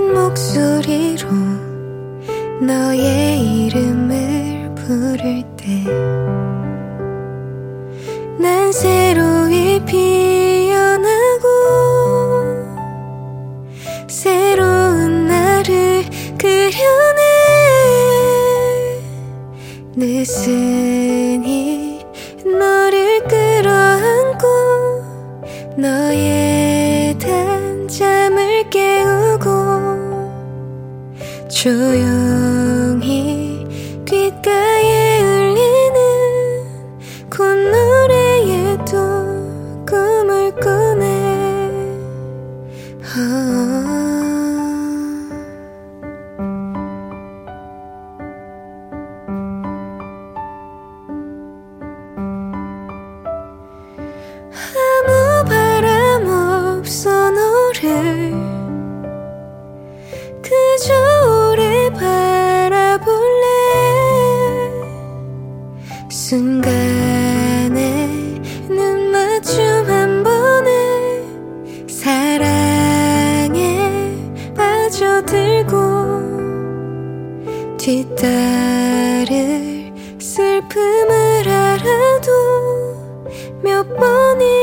목소리로 너의 이름을 부를 때 난 새로이 피어나고 새로운 나를 그려내. 느슨히 너를 끌어안고 너의 단잠을 깨우고 조용히 귓가에 울리는 콧노래에도 꿈을 꾸네. 아무 바람 없어 너를 그저 오래 바라볼래. 순간에 눈 맞춤 한 번에 사랑에 빠져들고 뒤따를 슬픔을 알아도 몇 번이